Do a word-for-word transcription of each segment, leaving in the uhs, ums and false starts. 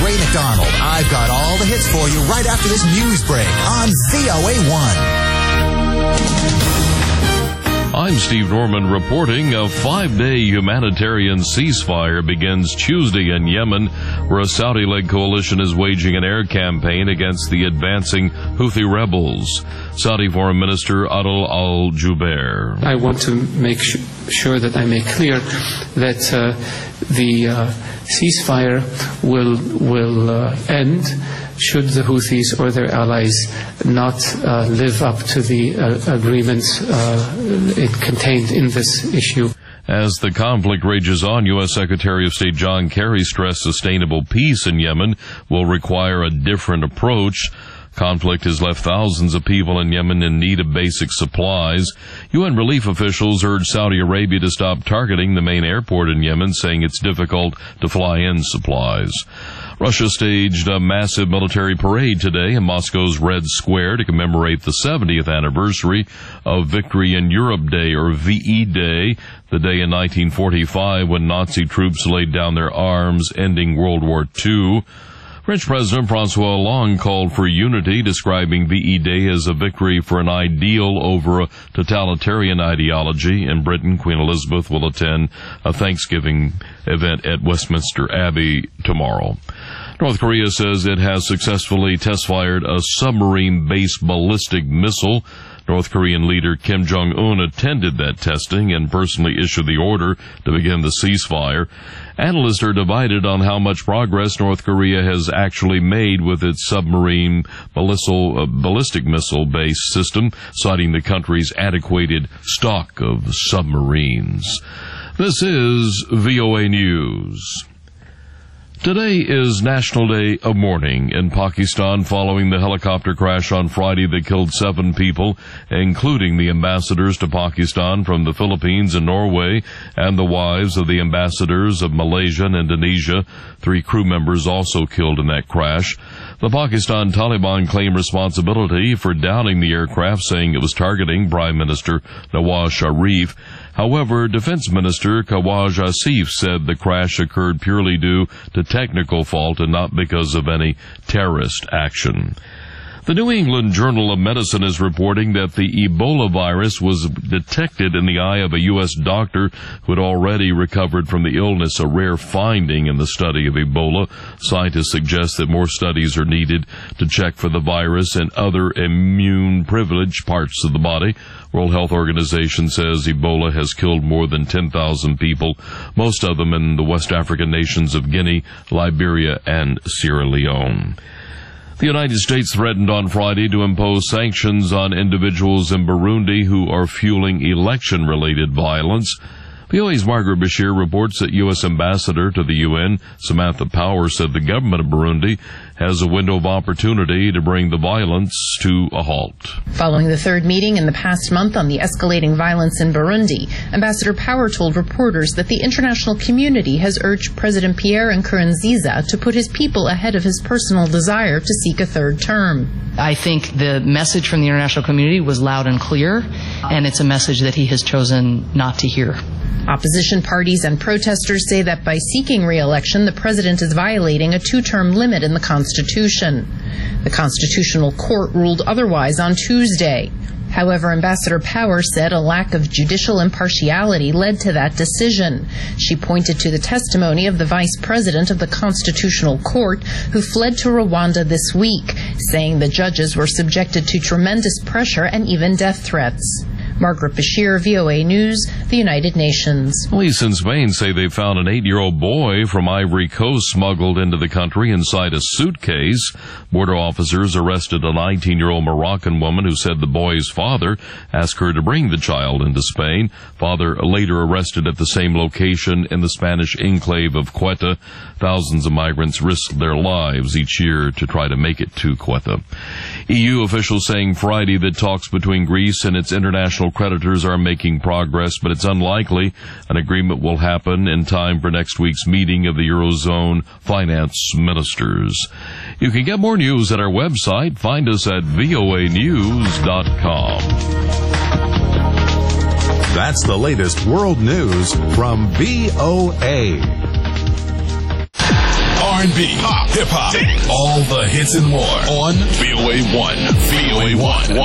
Ray McDonald. I've got all the hits for you right after this news break on Z O A one. I'm Steve Norman reporting. A five-day humanitarian ceasefire begins Tuesday in Yemen, where a Saudi-led coalition is waging an air campaign against the advancing Houthi rebels. Saudi Foreign Minister Adel Al-Jubeir. I want to make sh- sure that I make clear that uh, the uh, ceasefire will will uh, end should the Houthis or their allies not uh, live up to the uh, agreements uh, it contained in this issue. As the conflict rages on, U S Secretary of State John Kerry stressed sustainable peace in Yemen will require a different approach. Conflict has left thousands of people in Yemen in need of basic supplies. U N relief officials urged Saudi Arabia to stop targeting the main airport in Yemen, saying it's difficult to fly in supplies. Russia staged a massive military parade today in Moscow's Red Square to commemorate the seventieth anniversary of Victory in Europe Day, or V E Day, the day in nineteen forty-five when Nazi troops laid down their arms, ending World War Two. French President François Hollande called for unity, describing V E Day as a victory for an ideal over a totalitarian ideology. In Britain, Queen Elizabeth will attend a Thanksgiving event at Westminster Abbey tomorrow. North Korea says it has successfully test-fired a submarine-based ballistic missile. North Korean leader Kim Jong-un attended that testing and personally issued the order to begin the ceasefire. Analysts are divided on how much progress North Korea has actually made with its submarine ballistic missile-based system, citing the country's antiquated stock of submarines. This is V O A News. Today is National Day of Mourning in Pakistan following the helicopter crash on Friday that killed seven people, including the ambassadors to Pakistan from the Philippines and Norway and the wives of the ambassadors of Malaysia and Indonesia. Three crew members also killed in that crash. The Pakistan Taliban claimed responsibility for downing the aircraft, saying it was targeting Prime Minister Nawaz Sharif. However, Defense Minister Khawaj Asif said the crash occurred purely due to technical fault and not because of any terrorist action. The New England Journal of Medicine is reporting that the Ebola virus was detected in the eye of a U S doctor who had already recovered from the illness, a rare finding in the study of Ebola. Scientists suggest that more studies are needed to check for the virus in other immune-privileged parts of the body. World Health Organization says Ebola has killed more than ten thousand people, most of them in the West African nations of Guinea, Liberia, and Sierra Leone. The United States threatened on Friday to impose sanctions on individuals in Burundi who are fueling election-related violence. V O A's Margaret Bashir reports that U S Ambassador to the U N, Samantha Power, said the government of Burundi has a window of opportunity to bring the violence to a halt. Following the third meeting in the past month on the escalating violence in Burundi, Ambassador Power told reporters that the international community has urged President Pierre Nkurunziza to put his people ahead of his personal desire to seek a third term. I think the message from the international community was loud and clear, and it's a message that he has chosen not to hear. Opposition parties and protesters say that by seeking re-election, the president is violating a two-term limit in the Constitution. The Constitutional Court ruled otherwise on Tuesday. However, Ambassador Power said a lack of judicial impartiality led to that decision. She pointed to the testimony of the vice president of the Constitutional Court, who fled to Rwanda this week, saying the judges were subjected to tremendous pressure and even death threats. Margaret Bashir, V O A News, the United Nations. Police in Spain say they found an eight-year-old boy from Ivory Coast smuggled into the country inside a suitcase. Border officers arrested a nineteen-year-old Moroccan woman who said the boy's father asked her to bring the child into Spain. Father later arrested at the same location in the Spanish enclave of Ceuta. Thousands of migrants risk their lives each year to try to make it to Ceuta. E U officials saying Friday that talks between Greece and its international creditors are making progress, but it's unlikely an agreement will happen in time for next week's meeting of the Eurozone finance ministers. You can get more news at our website. Find us at V O A news dot com. That's the latest world news from V O A. Are and B, pop, hip-hop, all the hits and more on V O A one. V O A one.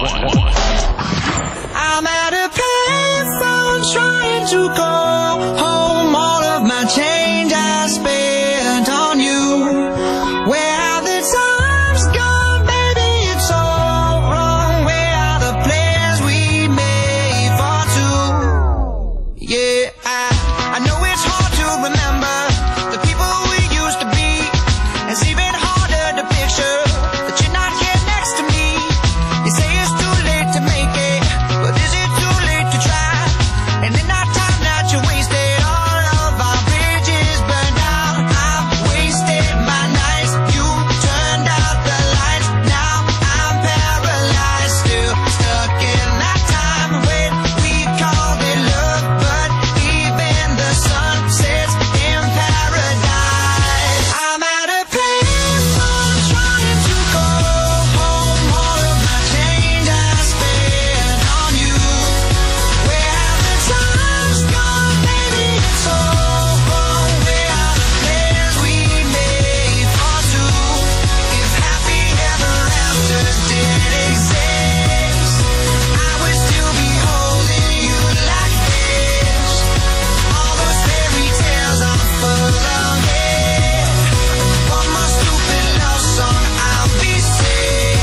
I'm at a payphone trying to call home. All of my change I spent on you. Where have the times gone, baby? It's all wrong. Where are the plans we made for two? Yeah, I, I know it's hard to remember the people we used to be. It's even harder to picture that you're not here next to me. You say it's too late to make it, but is it too late to try? And in that time that you wasted, all of our bridges burned out. I've wasted my nights, you turned out the lights. Now I'm paralyzed, still stuck in that time when we called it love. But even the sun sets in paradise. I'm at a payphone trying to call home. All of my change I spent on you. Where have the times gone, baby? It's all wrong. Where are the plans we made for two? If happy ever after did exist, I would still be holding you like this. All those fairy tales are full of it. One more stupid love song, I'll be sick.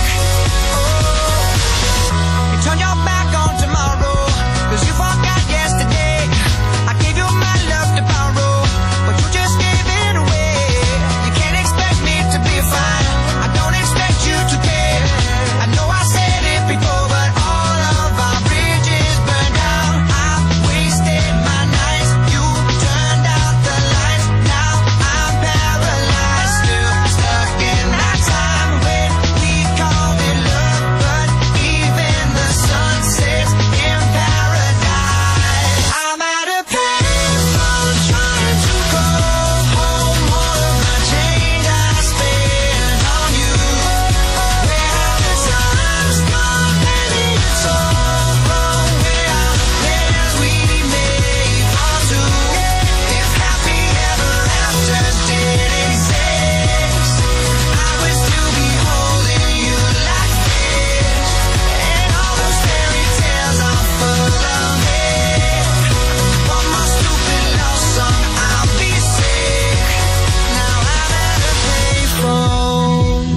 Oh, you turn your back on tomorrow, 'cause you forgot yesterday. I gave you my love to borrow, but you just gave it away. You can't expect me to be fine, I don't expect you to care. I know I said it before, but all of our bridges burned out. I've wasted my nights, you turned out the lights. Now I'm paralyzed, still stuck in that time when we called it love. But even the sun sets in paradise. I'm at a payphone trying to call home. All of my change I spent on you. Where have the times gone, baby? It's all wrong. Where are the plans we made for two? If happy ever after did exist, I would still be holding you like this. And all those fairy tales are full of it. One more stupid love song, I'll be sick. Now I'm at a payphone.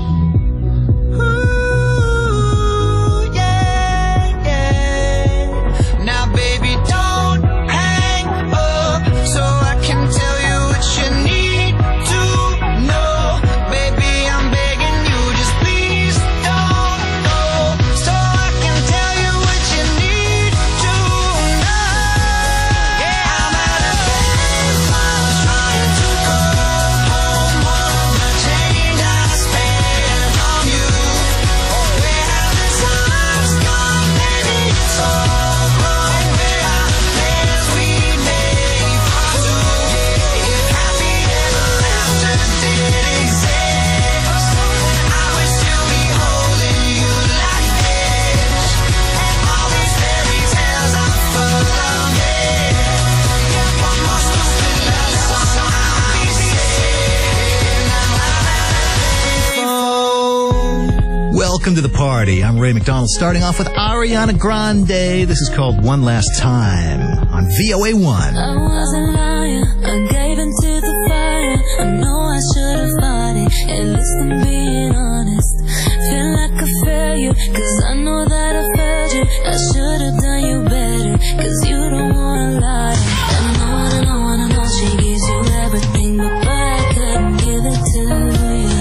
Ooh, yeah, yeah. Now, baby, don't hang up so I can tell you what you need to know. Baby, I'm begging you, just please don't go, so I can tell you what you need to know. Yeah, I'm at a payphone trying to call home. All of my change I spent on you. Where have the times gone, baby? It's all wrong. Where are the plans we made for two? If happy ever after did exist, I would still be holding you like this. And all these fairy tales are full of it. One more stupid love song, I'll be sick. Now I'm at a payphone. Welcome to the party. I'm Ray McDonald, starting off with Ariana Grande. This is called One Last Time on V O A one. I wasn't lying, I gave into the fire. I know I should have fought it, at least I'm being honest. Feel like I failed you, 'cause I know that I failed you. I should have done you better, 'cause you don't wanna lie. I know, I know, I know she gives you everything, but boy, I couldn't give it to you.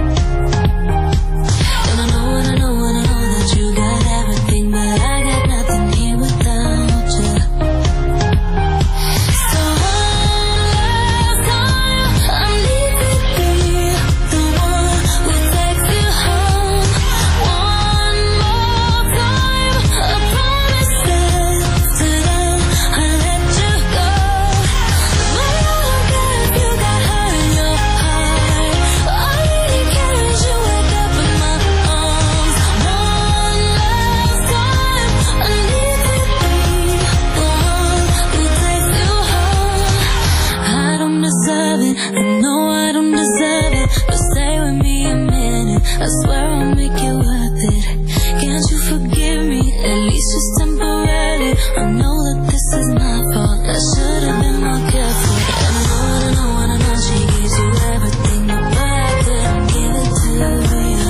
And I know, and I know, and I know that you got everything, but I got nothing here without you. So one last time, I need to be the one who takes you home. One more time, I promise that till I let you go. But I don't care if you got hurt in your heart. All I really care is you wake up in my arms. One last time, I need to be the one who takes you home. I don't deserve it, I know I don't deserve it. I know that this is my fault. I should have been more careful. And I know, and I know, and I know she gives you everything, but I couldn't give it to you.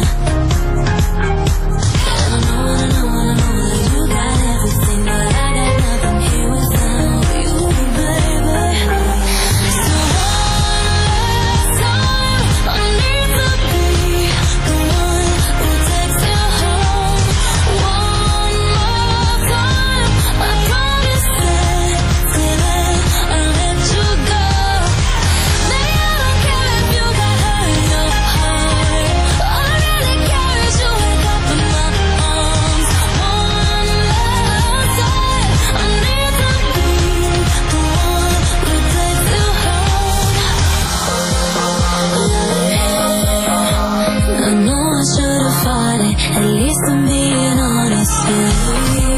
And I know, and I know, and I know that you got everything, but I got nothing here without you, baby. So one last time, I need to be the one who takes you home. One more time, I promise that till then I'll let you go. Maybe I don't care if you got hurt in your heart. All I really care is you wake up in my arms. One last time, I need to be the one who takes you home. I know I should have fought it. At least I'm being honest with you.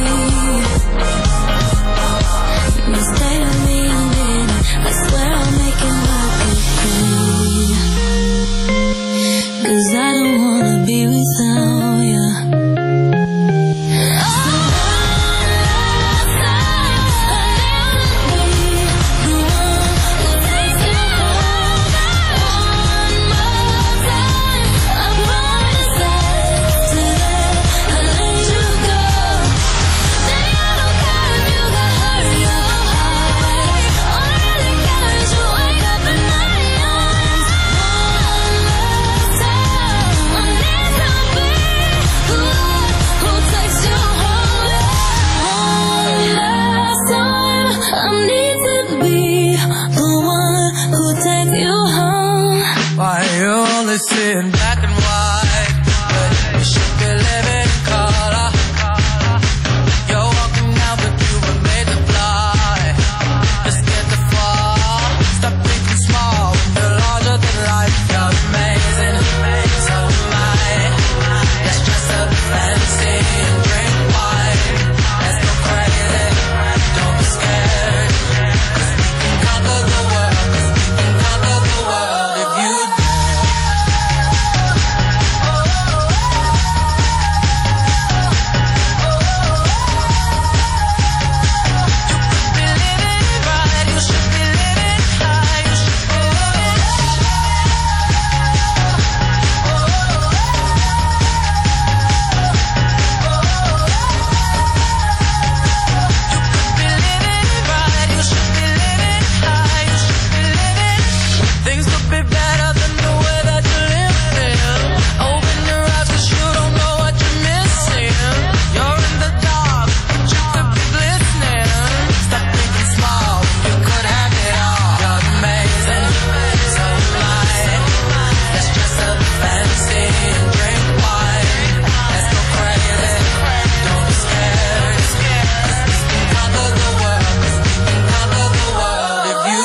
Instead of being bitter, I swear I'll make it work again. 'Cause I don't wanna be without you. So one last time, I need to be the one who takes you home. One more time, I promise that till then I'll let you go. Baby, I don't care if you got hurt in your heart. All I really care is you wake up in my arms. One last time, I need to be the one who takes you home. One last time, I need to be the one who takes you home. Why you only see in black and white, but you should be living in color. You're walking out, but you were made to fly. Just get the fall. Stop thinking small when you're larger than life. You're amazing, so am I. Let's dress up fancy and drink wine. Let's go crazy, don't be scared. 'Cause we can conquer the world, 'cause we can conquer the world if you things could be better than the way that you live in. Open your eyes 'cause you don't know what you're missing. You're in the dark, but you could be glistening. Stop thinking small, you could have it all. You're amazing, so am I. Let's dress up fancy and drink wine. Let's go crazy, don't be scared. 'Cause we can conquer the world, 'cause we can conquer the world if you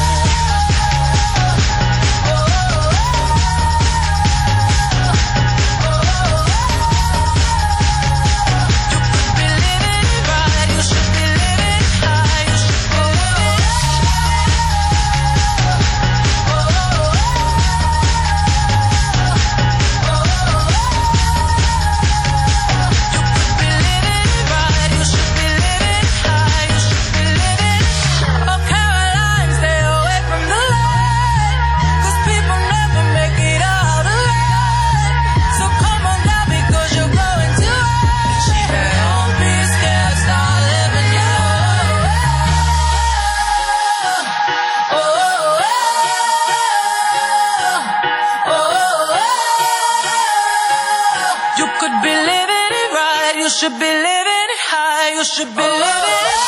You could be living it right. You should be living it high. You should be living it.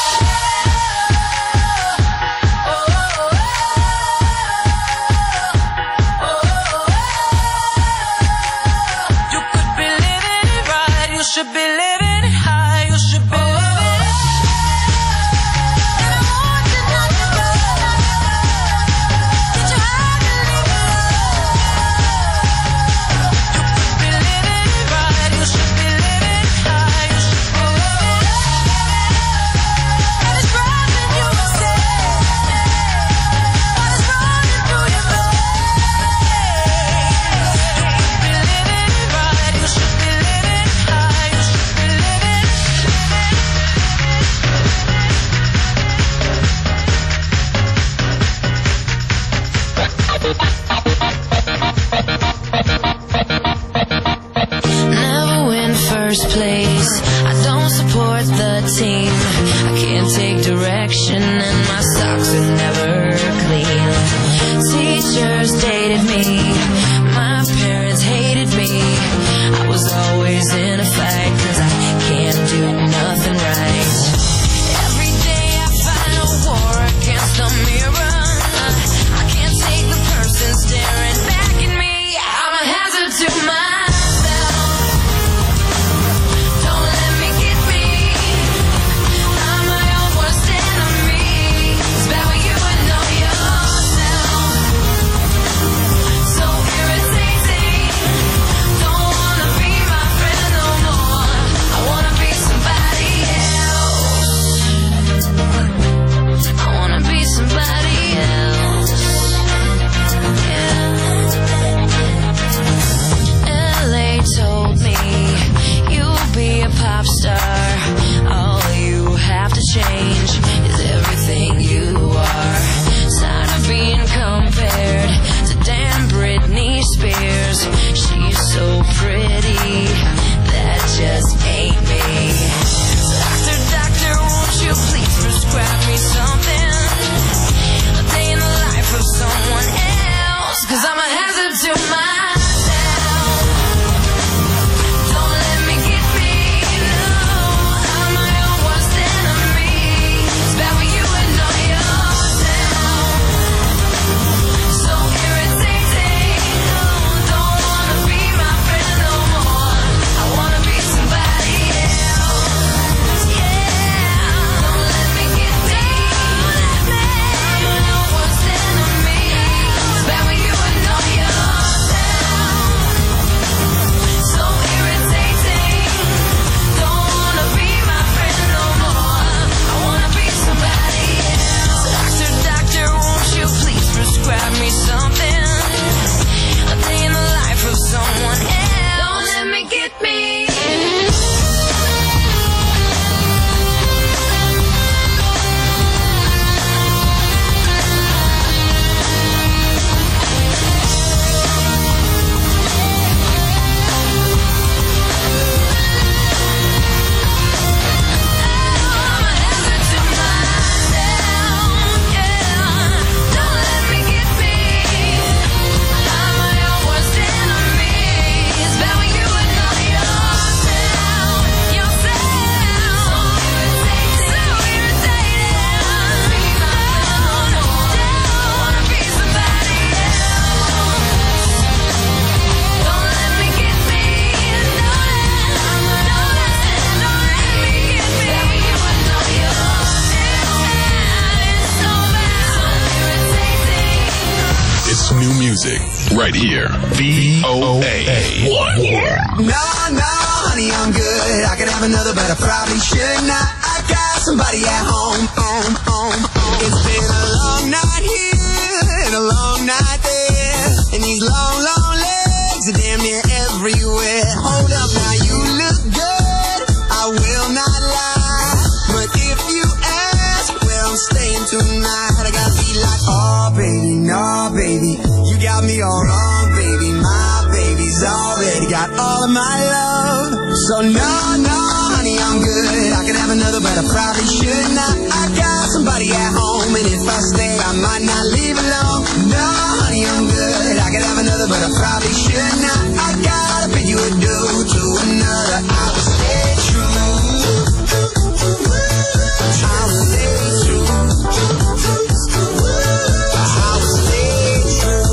You could be living it right. You should be living it high. You should be living it. And I want you not to go. But you have to leave it alone. You could be living it right. You should be living it high. You should be living it. teachers dated me. My parents hated me. I was always in a fight, cause I can't do nothing right. Every day I fight a war against the mirror. I can't take the person staring back at me. I'm a hazard to myself. Don't let me get me. I'm my own worst enemy. It's bad when you would know yourself. So irritating. Don't wanna be my friend no more. I wanna be somebody else. I wanna be somebody else. Yeah. L A told me you'll be a pop star. All you have to change is everything you are. Tired of being compared to damn Britney Spears. She's so pretty, that just ain't me. Doctor, doctor, won't you please prescribe me something? A day in the life of someone else, cause I'm a hazard to myself. Don't let me get me, no. I'm my own worst enemy. It's bad when you would know yourself. So irritating. Don't wanna be my friend no more. I wanna be somebody else. Yeah. Don't let me get me. I'm my own worst enemy. It's bad when you would know yourself. So irritating. Don't wanna be my friend no more. I wanna be somebody else. Doctor, doctor, won't you please prescribe me something? A day in the life of someone else. Don't let me get me. It's new music right here. V O A one. No, no, honey, I'm good. I could have another, but I probably should not. I got somebody at home, home, home, home. It's been a long night here and a long night there, and these long, long legs are damn near everywhere. Hold up, now you look good, I will not lie, but if you ask where I'm staying tonight, I gotta be like, oh baby, no baby, you got me all wrong, baby. My baby's already got all of my love. So no, no, honey, I'm good. I could have another, but I probably should not. I got somebody at home, and if I stay, I might not leave alone. No, honey, I'm good. I could have another, but I probably should not. I gotta pay you a due to another. I will stay true. I will stay true. I will stay true.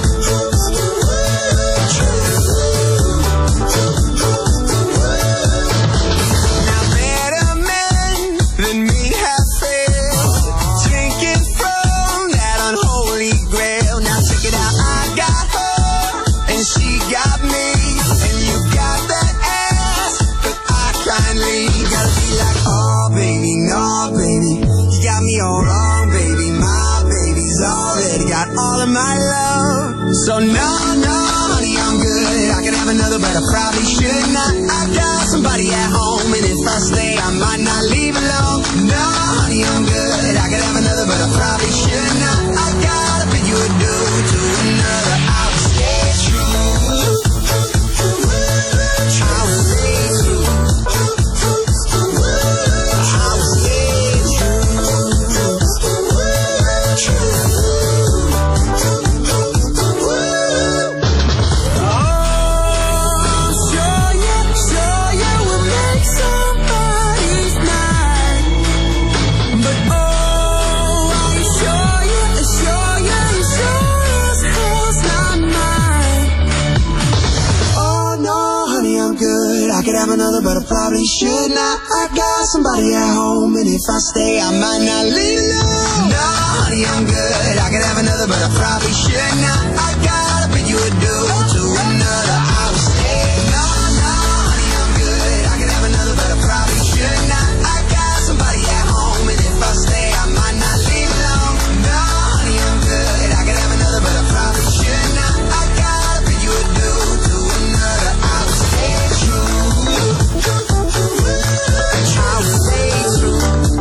Now better men than me have failed, drinking from that unholy grail. Now check it out, I got her and she got me, and you got that ass, but I kindly gotta be like, oh baby, no baby, you got me all wrong, baby. My baby's already got all of my love. So no, no, honey, I'm good. I could have another, but I probably should not. I got somebody at home, and if I stay, I might not leave alone. No, honey, I'm good. I could have another, but I probably should not. I gotta pay you a due to another. I will stay true. I will stay true. I will stay true. True. another, but I probably should not. I got somebody at home, and if I stay, I might not leave alone. No, honey, I'm good. I could have another, but I probably should not. I gotta put you a dude to another. I would stay. No, no, honey, I'm good. I could have another, but I probably should not. I got somebody at home, and if I stay, I might not leave alone. No, honey, I'm good. I could have another, but I probably should not. I gotta put you a dude to another. I would stay true. I would stay true.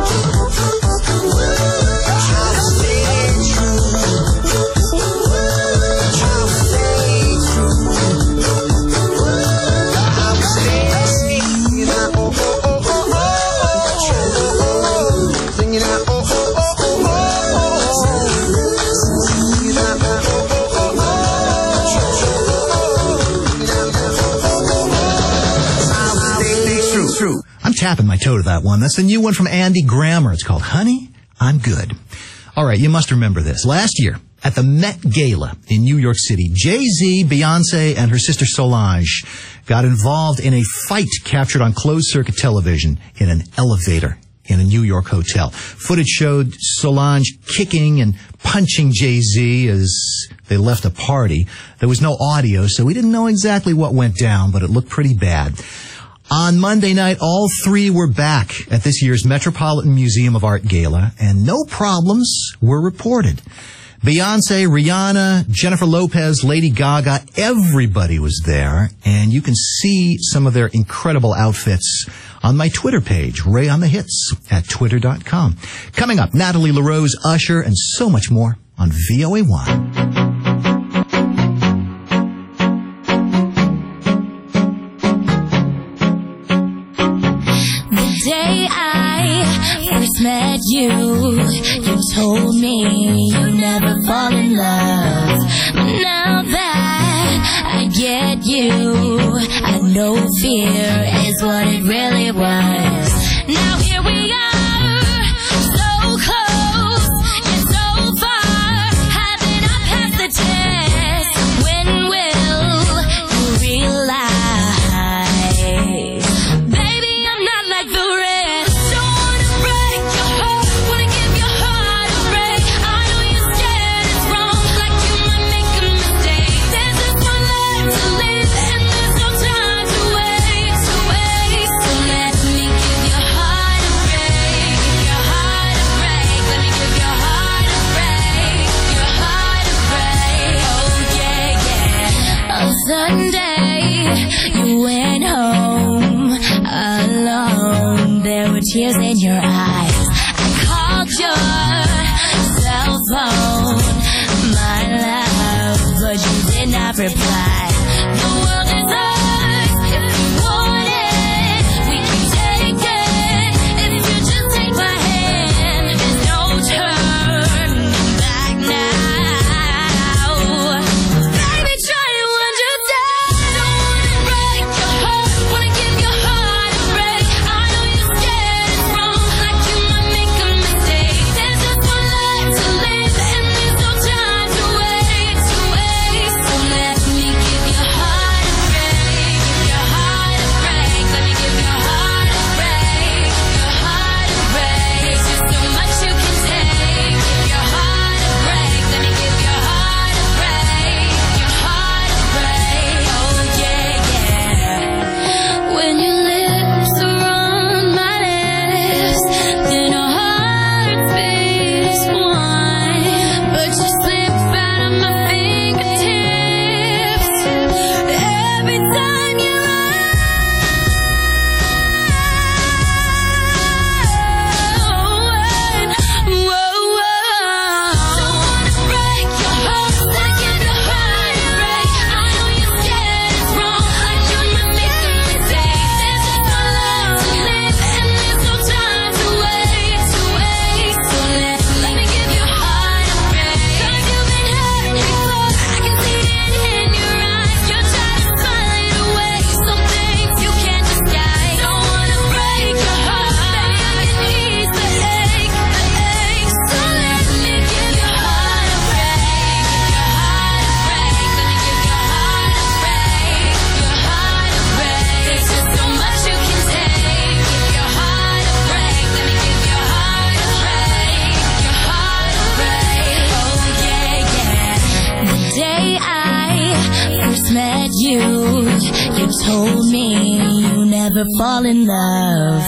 I would stay true. I would stay true. I would stay singing out, oh, oh, oh, oh, oh, singing out, oh, oh, oh, oh, oh, singing out, oh, oh, oh, True. I'm tapping my toe to that one. That's the new one from Andy Grammer. It's called Honey, I'm Good. All right, you must remember this. Last year, at the Met Gala in New York City, Jay-Z, Beyonce, and her sister Solange got involved in a fight captured on closed-circuit television in an elevator in a New York hotel. Footage showed Solange kicking and punching Jay-Z as they left a party. There was no audio, so we didn't know exactly what went down, but it looked pretty bad. On Monday night, all three were back at this year's Metropolitan Museum of Art Gala, and no problems were reported. Beyonce, Rihanna, Jennifer Lopez, Lady Gaga, everybody was there, and you can see some of their incredible outfits on my Twitter page, Ray on the Hits, at twitter dot com. Coming up, Natalie LaRose, Usher, and so much more on V O A one. Day I first met you, you told me you'd never fall in love. But now that I get you, I know fear is what it really was. Now here we are, so close, yet so far. Haven't I passed the test? When will you realize? Baby, I'm not like the rest. Don't wanna break your heart, wanna give your heart a break. I know you're scared it's wrong, like you might make a mistake. There's just one life to live, and there's no time to waste, to waste. So let me give your heart a break, give your heart a break. Let me give your heart a break, your heart a break. Oh yeah, yeah. On Sunday, you went home alone. There were tears in your eyes. I called your cell phone, my love, but you did not reply. The world is ours if you want it. We can take it if you just take my hand. There's no turning back now. Baby, try to understand. Don't wanna break your heart, wanna give your heart a break. I know you're scared it's wrong, like you might make a mistake. There's just one life to live, and there's no time to waste, to waste. So let me give refuge. You told me you never fall in love.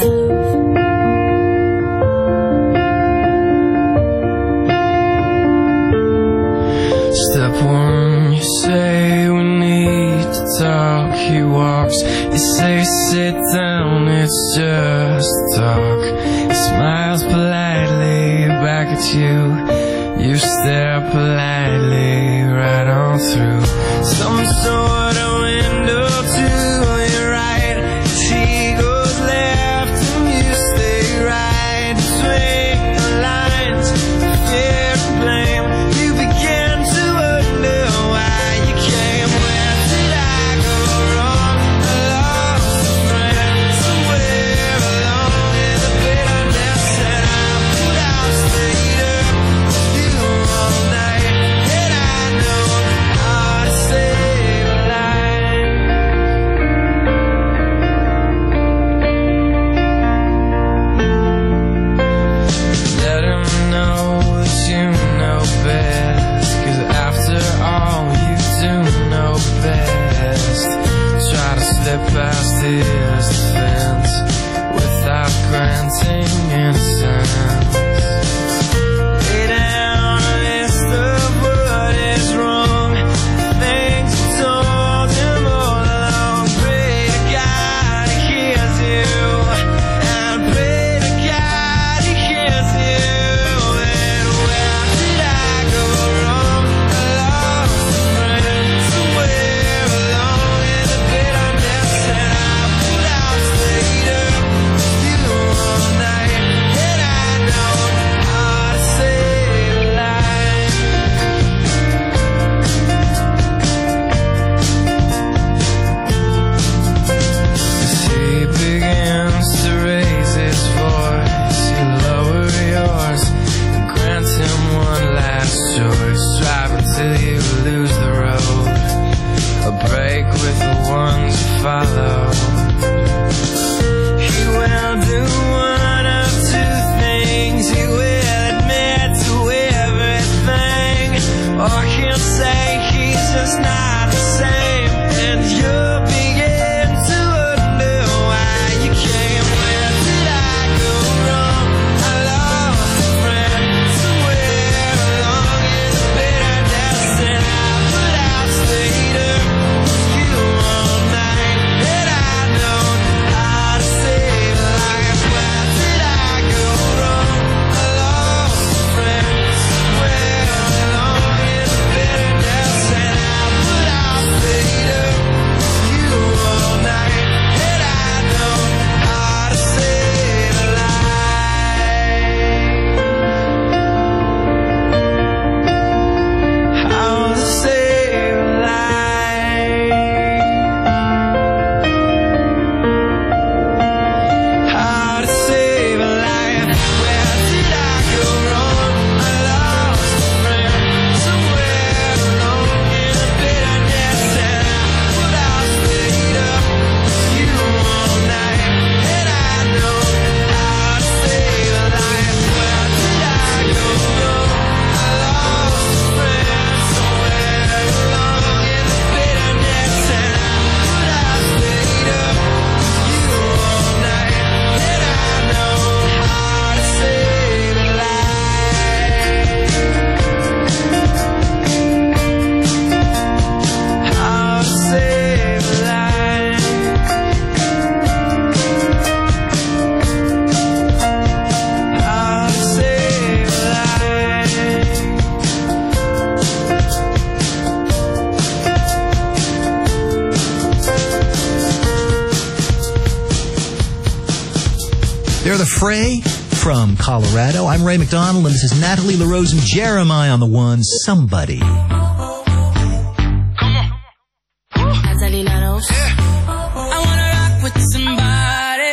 Step one, you say we need to talk. He walks, you say sit down, it's just talk. He smiles politely back at you. You stare politely right on through some sort of window to your right. He goes left and you stay right. Between the lines of fear and blame, you begin to wonder why you came. Where did I go wrong? I lost a friend somewhere along in the bitterness, and I put out stayed up you all night, and I know how to save a life. Let him know that you know best, 'cause after all you do know best. Try to slip past his defense without granting innocence. Lay down a list of what is wrong, things you told him all along. Pray to God he hears you, and pray to God he hears you. And where did I go wrong? I lost a friend somewhere along in the bitterness, and I put out stayed up you all night, and I know how to save a life. As he begins to raise his voice, you lower yours and grant him one last choice. Drive until you lose the road, a break with the ones you follow. He will do one of two things. He will admit to everything, or he'll say he's just not the same, and you'll begin to wonder why you came. Where did I go wrong? I lost a friend somewhere along in the bitterness, and I put out stayed up you all night, and I know how to save a life. Where did I go wrong? I lost a friend somewhere along in the bitterness, and I put out stayed up you all night, and I know how to save a life. How to save a life. How to save a life. Where did I go wrong? I lost a friend somewhere along in the bitterness, and I put out stayed up you all night, and I know how to save a life. Where did I go wrong? I lost a friend somewhere along in the bitterness, and I put out stayed up you all night, and I know how to save a life. How to save a life. How to save a life. They're the Fray from Colorado. I'm Ray McDonald, and this is Natalie LaRose and Jeremiah on the one, Somebody. Natalie LaRose. I wanna rock with somebody.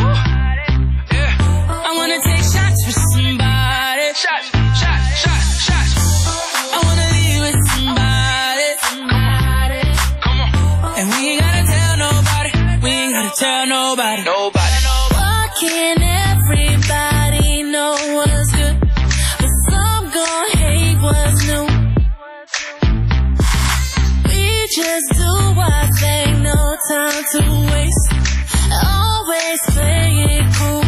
I wanna take shots with somebody. Shots, shots, shots, shots. I wanna leave with somebody. Somebody. Come on. And we ain't gotta tell nobody. We ain't gotta tell nobody. Nobody. Why can't everybody know what's good, but some gon' hate what's new? We just do what they no time to waste. Always play it cool.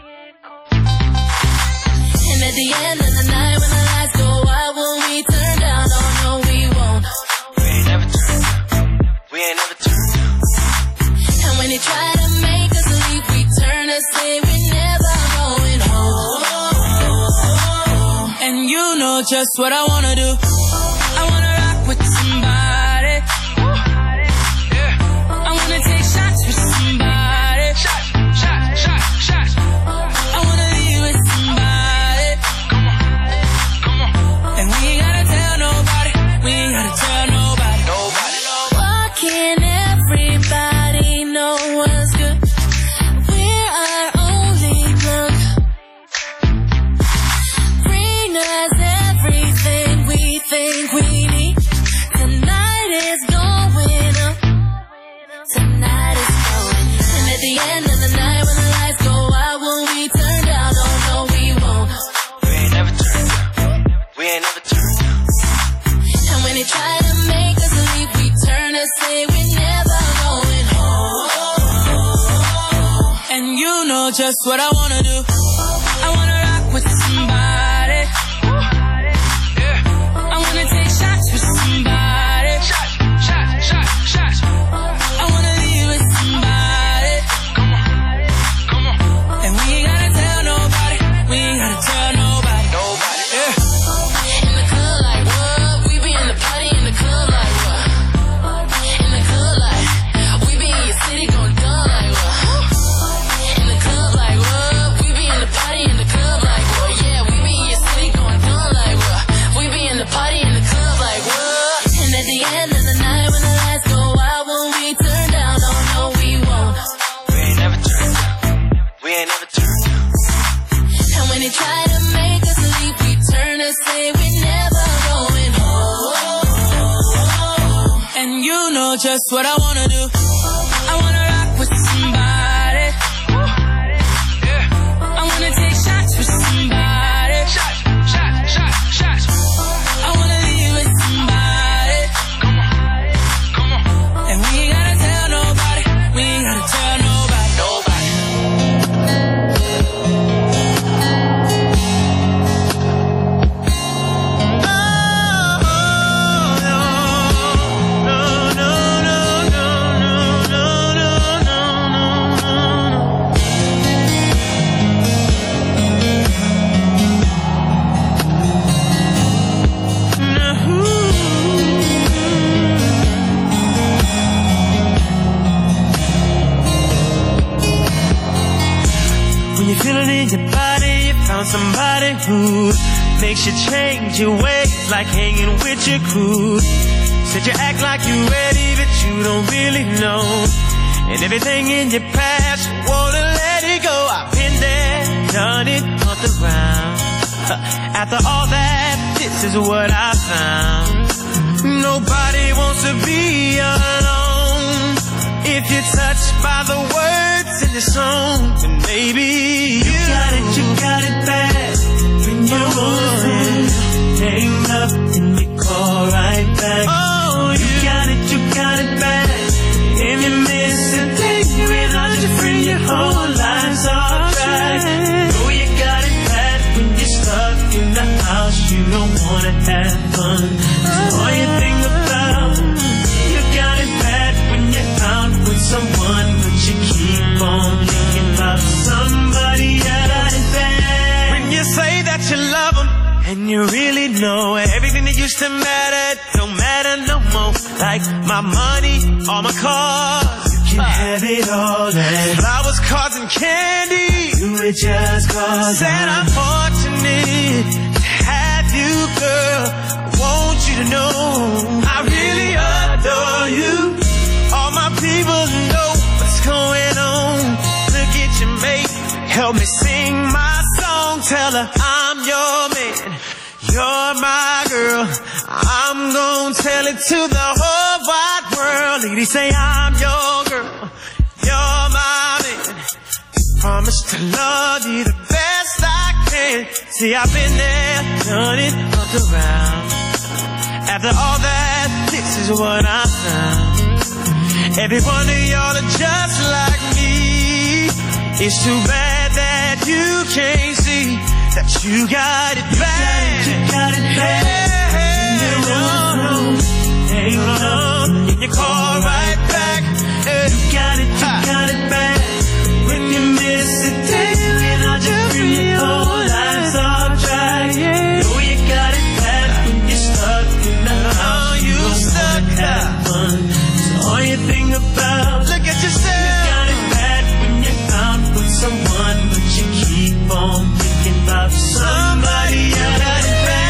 And at the end of the night when the lights go out, will we turn down? Oh no, we won't. We ain't never turned down. We ain't never turned down. And when they try to make us leave, we turn and say we're never going home. And you know just what I wanna do. I wanna rock with somebody. I wanna take shots with somebody. Shot, shot, shot, shot. I wanna leave with somebody. Come on, come on. And we ain't gotta tell nobody. We ain't gotta tell nobody. Nobody. Why can't everybody know what's good? We're our only plug. Bring us everything we think we need. Tonight is going up. Tonight is going up. And at the end of the night when the lights go out, will we turn down? Oh no, we won't. We ain't never turned down. We ain't never turned down. And when they try to make us leave, we turn and say we're never going home. And you know just what I wanna do. I wanna rock with somebody. I wanna take shots with somebody. Shot, shot, shot, shot. I wanna leave with somebody. Come on, come on. And we ain't gotta tell nobody. We ain't gotta tell nobody. Nobody. Yeah. In the club like what? We be in the party in the club like what? In the club like we be in your city gon' dumb like what? In the club like what? We be in the party in the club like what? Yeah, we be in your city gon' dumb like what? We be in the party in the club like what? And at the end of the night when the lights go out, will we turn down? Oh no, we won't. We ain't never turned down. We ain't never turned down. And when they try to make us leave, we turn and say we're never going home. And you know just what I wanna do. I wanna rock with somebody. I wanna take shots with somebody. Shot, shot, shot, shot. I wanna leave with somebody. Come on, come on. And we ain't gotta tell nobody. We ain't gotta tell nobody. Nobody. When you feel it in your body, you found somebody who makes you change your ways, like hanging with your crew. Said you act like you ready, but you don't really know. And everything in your past, you wanna let it go. I've been there, done it, humped around. After all that, this is what I found. Nobody wants to be alone. If you're touched by the words in the song, then maybe you, you got it, you got it bad. When you're moving, hang up and you call right back. Oh, you got it, you got it bad. If you miss a day, without your friend, your whole life's off track. Oh, you got it bad when you're stuck in the house, you don't wanna have fun. So all you think about, you got it bad when you're out with someone, but you keep on thinking about somebody else. When you say that you love them, and you really know everything that used to matter don't matter no more. Like my money, all my cars, you can have it all. And flowers, cards, and candy, you would just cause said I'm fortunate to have you, girl. I want you to know I really adore you. All my people know what's going on. Look at your mate, help me sing my song. Tell her I'm your man, you're my girl. I'm gonna tell it to the whole wide world. Ladies say I'm your girl, you're my man. Promise to love you the best I can. See, I've been there, done it, up around. After all that, this is what I found. Every one of y'all are just like me. It's too bad that you can't see that you got it bad. You got it bad. You're on, hang on, in your car right back. You got it, you got it bad. When you miss a day, when I just bring your whole life's off track. Know you got it bad when you're stuck in the house. You stuck that fun. So all you think about, look at yourself. You got it bad when you're out with someone, but you keep on thinking about somebody else. Got it bad.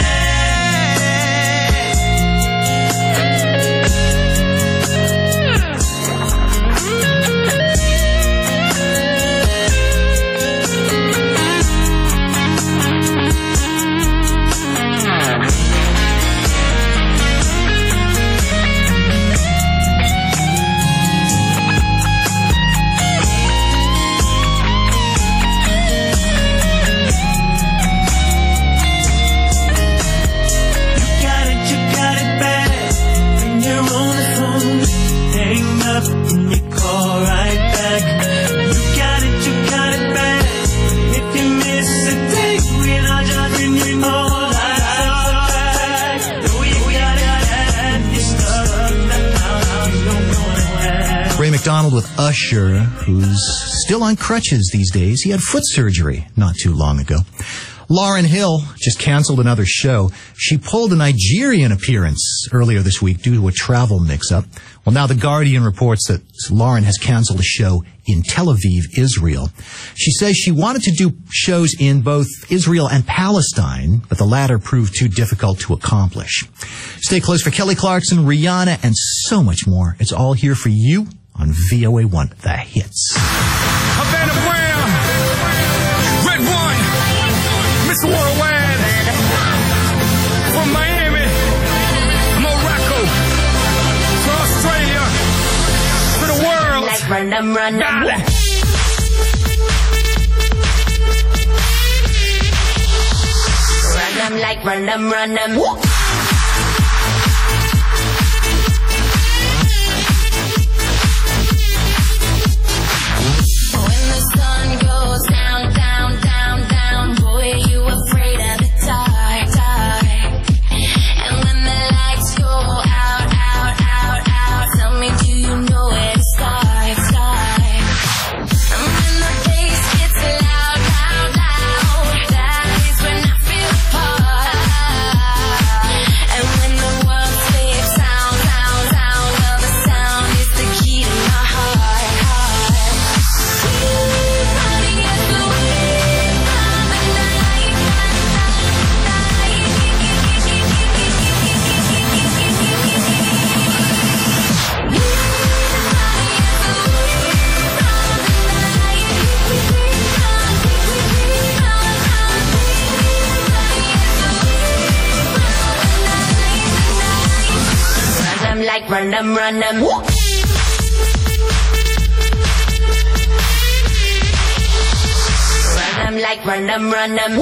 McDonald with Usher, who's still on crutches these days. He had foot surgery not too long ago. Lauryn Hill just canceled another show. She pulled a Nigerian appearance earlier this week due to a travel mix-up. Well, now The Guardian reports that Lauryn has canceled a show in Tel Aviv, Israel. She says she wanted to do shows in both Israel and Palestine, but the latter proved too difficult to accomplish. Stay close for Kelly Clarkson, Rihanna, and so much more. It's all here for you on V O A one, The Hits. Havana Brown, Red One, Mister Worldwide, from Miami, Morocco, to Australia, to the world. Like run them, run them. Run them like run them, run them. Run them, run them. Run them like run them, run them.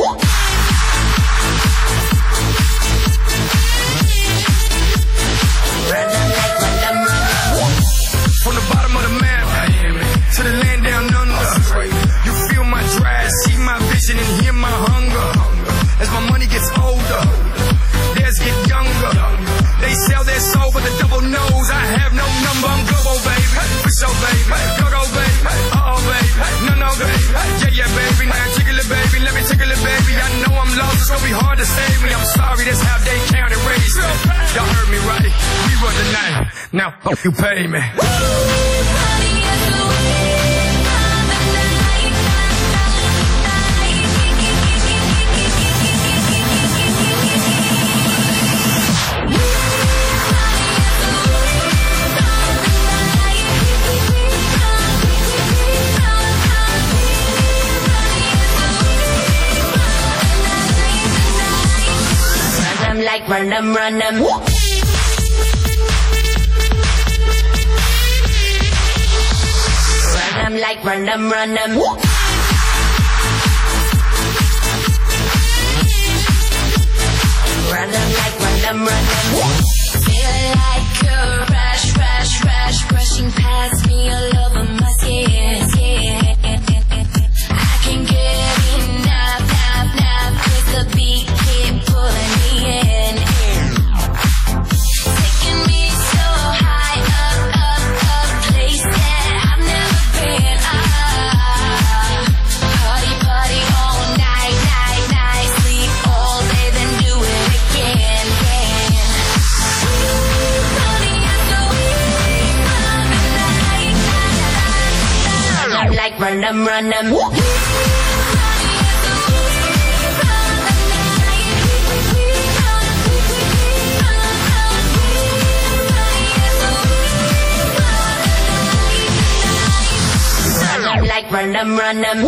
Run them like run them, run them. From the bottom of the map to the land down under, you feel my drive, see my vision, and hear my hunger. As my money gets older, theirs get younger. They sell their soul, but the devil knows I have no number. I'm global, baby. For sure, baby. Go, go, baby. Uh-oh, baby. No, no, baby. Yeah, yeah, baby. Now tickle it, baby. Let me tickle it, baby. I know I'm lost. It's gonna be hard to save me. I'm sorry. That's how they count and raise me. Y'all heard me right. We run the night. Now, fuck you pay me. Like run them, run them. Run them like run them, run them. Run them like run them, run them. Feel like a rush, rush, rush, rushing past. run them, run them. Like run them, run them.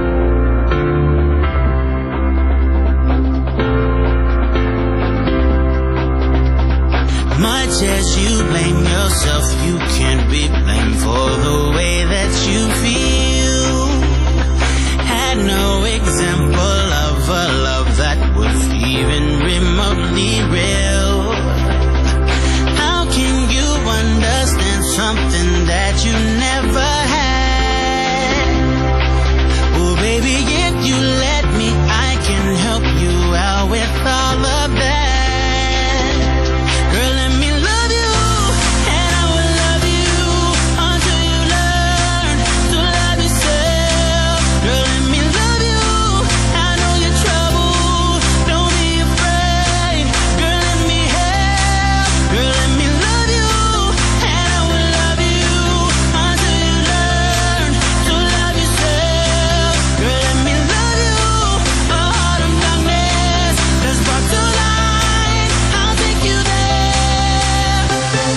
Much as you blame yourself, you can't be blamed for the way that you feel. Had no example of a love that was even remotely real. How can you understand something that you never had? Baby, if you let me, I can help you out with all of that. Girl, let me love you, and I will love you until you learn to love yourself. Girl, let me love you, I know you're troubled, don't be afraid. Girl, let me help. Girl, let me love you, and I will love you until you learn to love yourself. Girl, let me love you, a heart of darkness that's brought to light. I'll take you there.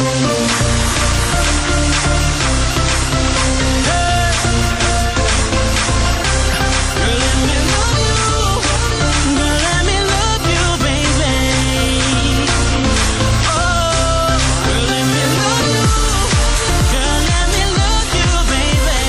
Girl, let me love you. Girl, let me love you, baby. Oh, girl, let me love you. Girl, let me love you, baby.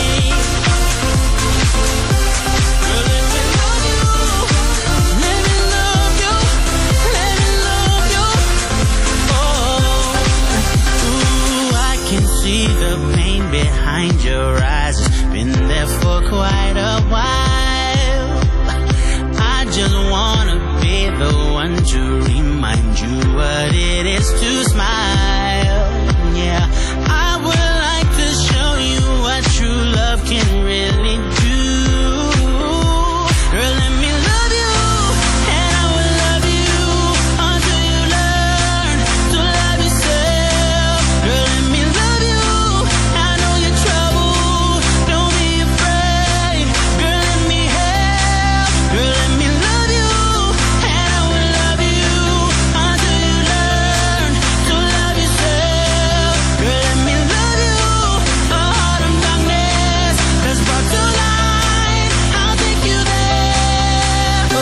Girl, let me love you. Let me love you. Let me love you. Oh, ooh, I can see the pain behind your eyes. It's been there for quite a while. I just wanna be the one to remind you what it is to smile. Yeah, I would like to show you what true love can really do. Girl, let me love you, and I will love you until you learn to love yourself. Girl, let me love you, I know you're troubled, don't be afraid. Girl, let me help. Girl, let me love you, and I will love you until you learn to love yourself. Girl, let me love you, a heart of darkness that's brought to light. I'll take you there. Oh,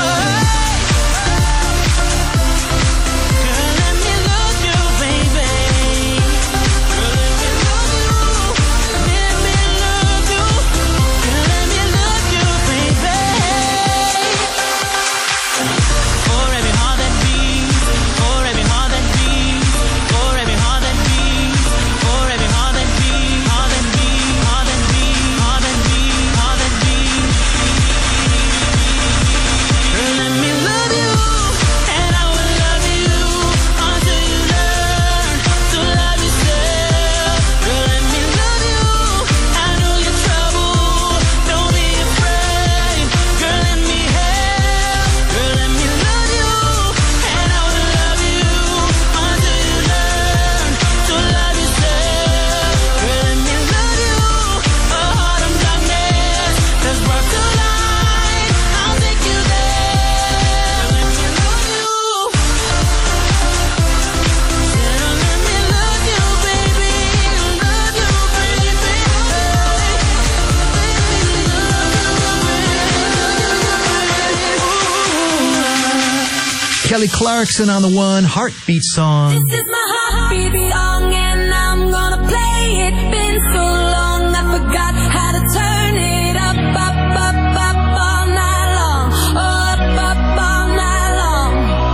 girl, let me love you, baby. Girl, let me love you. Let me love you. Girl, let me love you, baby. For every heart that beats, for every heart that beats, for every heart that beats, for every heart that beats, heart that beats, heart that beats, heart that beats, heart that beats. Girl, let me love you, and I will love you until you learn to love yourself. Girl, let me love you, I know you're troubled, don't be afraid. Girl, let me help. Girl, let me love you, and I will love you until you learn to love yourself. Girl, let me love you, a heart of darkness that's brought to light. I'll take you there. Let me love you. Girl, let me love you, baby. Love you, baby. Kelly Clarkson on the one, Heartbeat song. This is my heartbeat song and I'm gonna play it. Been so long I forgot how to turn it up, up, up, up all night long. Up, up all night long.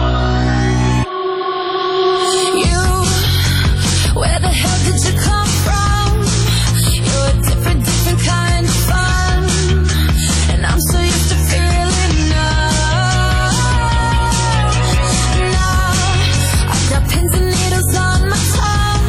You, where the hell did you come from? You're a different, different kind of fun. And I'm so used to feeling love. Now I've got pins and needles on my tongue.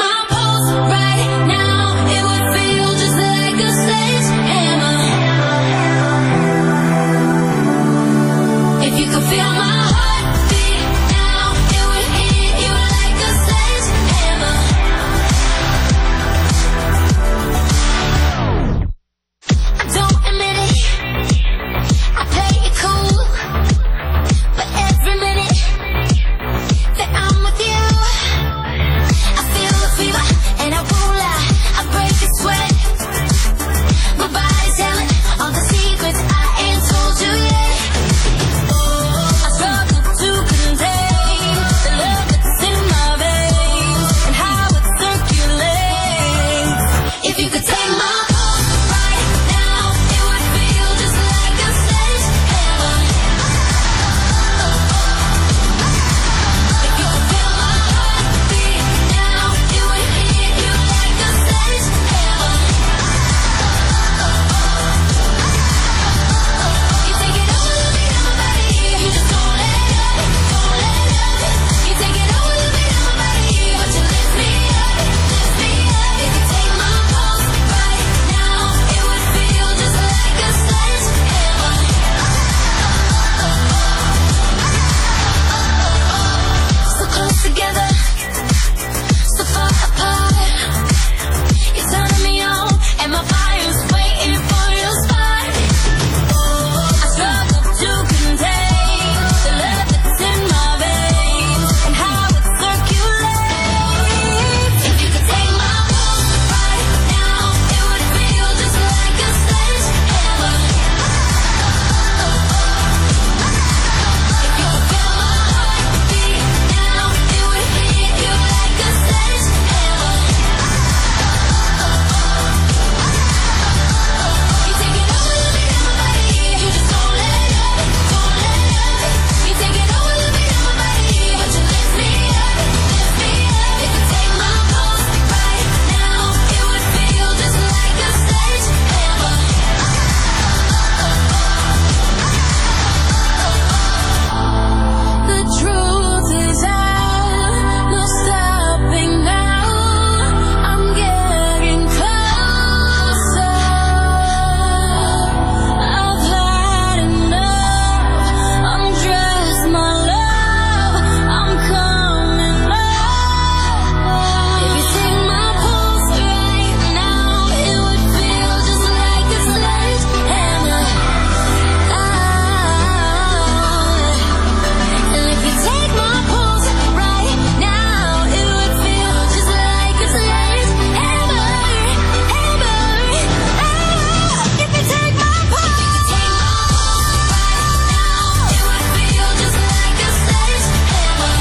my pulse right now, it would feel just like a sledgehammer. If you could feel my heartbeat now, it would hit you like a sledgehammer. I don't admit it, I play it cool, but every minute that I'm with you, I feel the fever and I won't lie, I break a sweat. My body's telling all the secrets I ain't told you yet. I struggle to contain the love that's in my veins and how it circulates. If you could take my pulse right now, it would feel just like a sledgehammer. If you could feel my heartbeat now, it would hit you like a sledgehammer. You take it all of me, my body, you just don't let up, don't let up. You take it all of me, my body, but you lift me up, lift me up. If you take my pulse right now, it would feel just like a sledgehammer. So close together, so far apart. You're turning me on, and my fire's waiting for your spark. I struggle to contain the love that's in my veins and how it circulates. If you could take my pulse right now, it would feel just like a sledgehammer. If you could feel my heartbeat now, it would hit you like a sledgehammer. You take it all of me, my body, you just don't let up, don't let up. You take it all of me, my body, but you lift me up, lift me up. If you take my pulse right now, it would feel just like a sledgehammer. The truth is out, no stopping now. I'm getting closer. I've had enough. Undress my love. I'm coming up. If you take my pulse right now, it would feel just like a sledgehammer. And if you take my pulse right now, it would feel just like a sledgehammer. Hammer. If you take my pulse, if you take my pulse right now, it would feel just like a sledgehammer.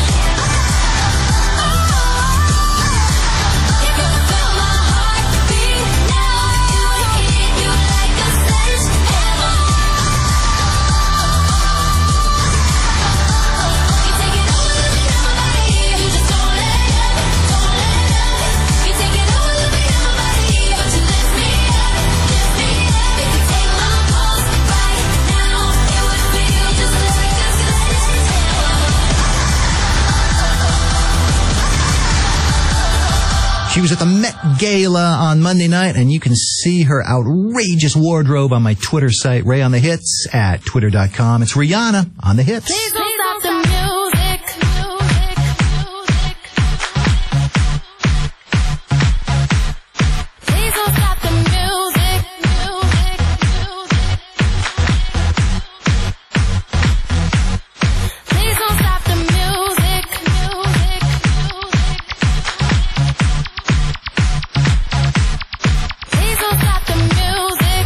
If you could feel my heartbeat now, it would hit you like a sledgehammer. You take it all of me, my body, you just don't let up, don't let up. You take it all of me, my body, but you lift me up, lift me up. If you take my pulse right now, it would feel just like a sledgehammer. She was at the Met Gala on Monday night, and you can see her outrageous wardrobe on my Twitter site, Ray on the Hits at twitter dot com. It's Rihanna on the Hits. Please don't stop the music. Please don't stop the music. Please don't stop the music. Please don't stop the music.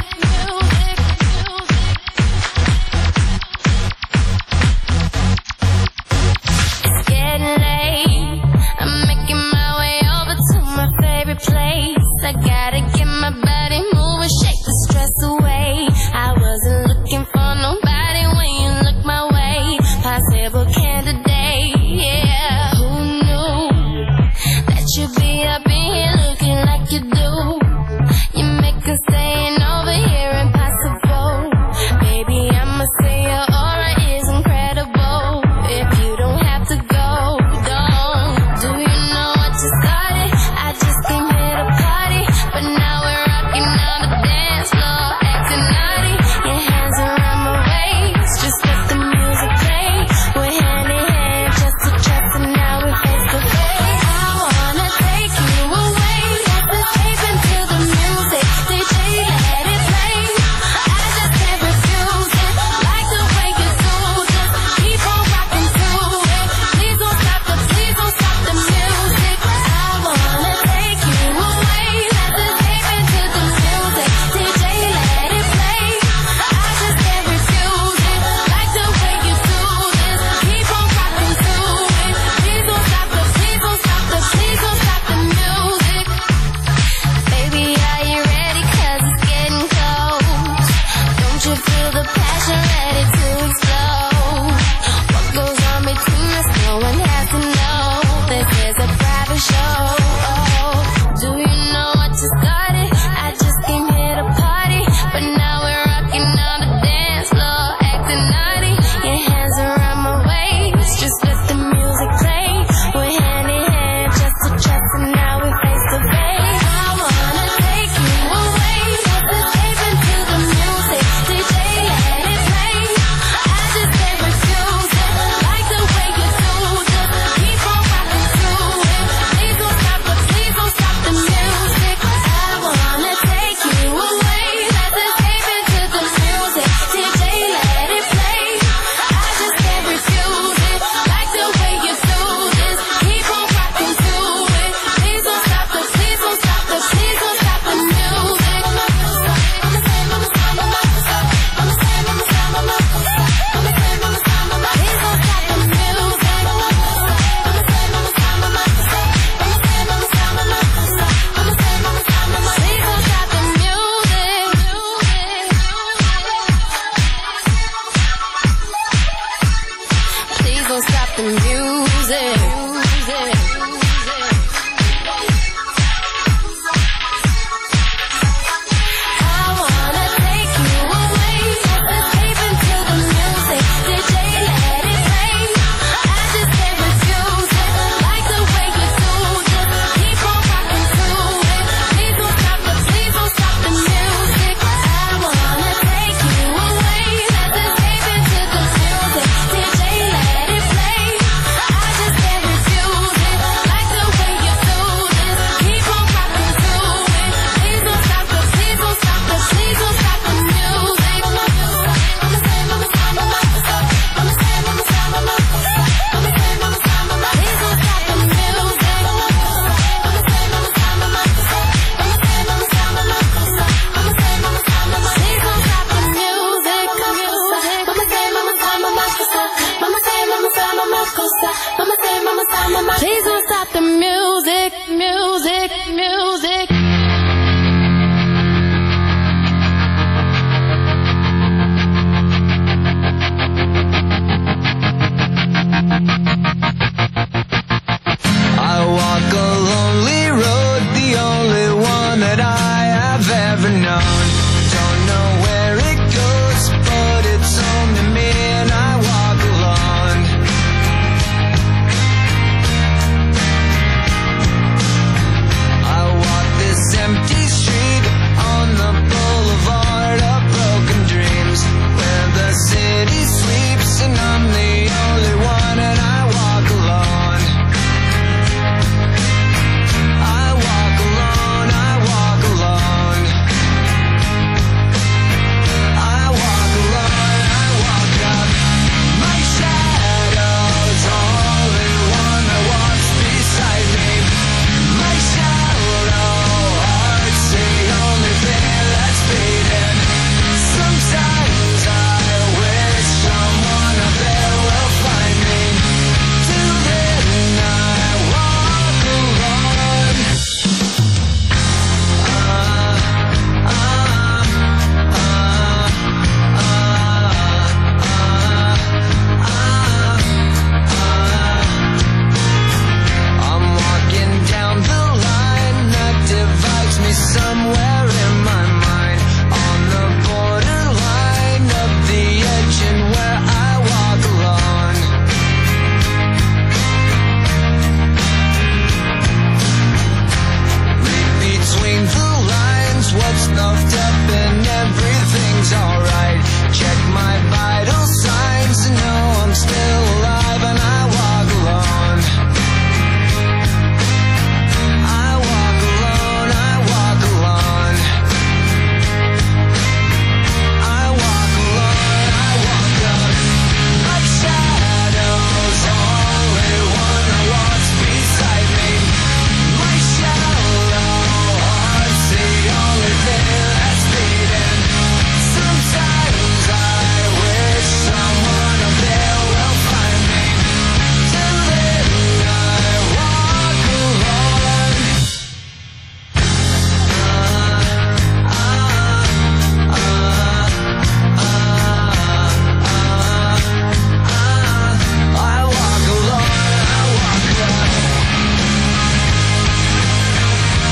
enough time.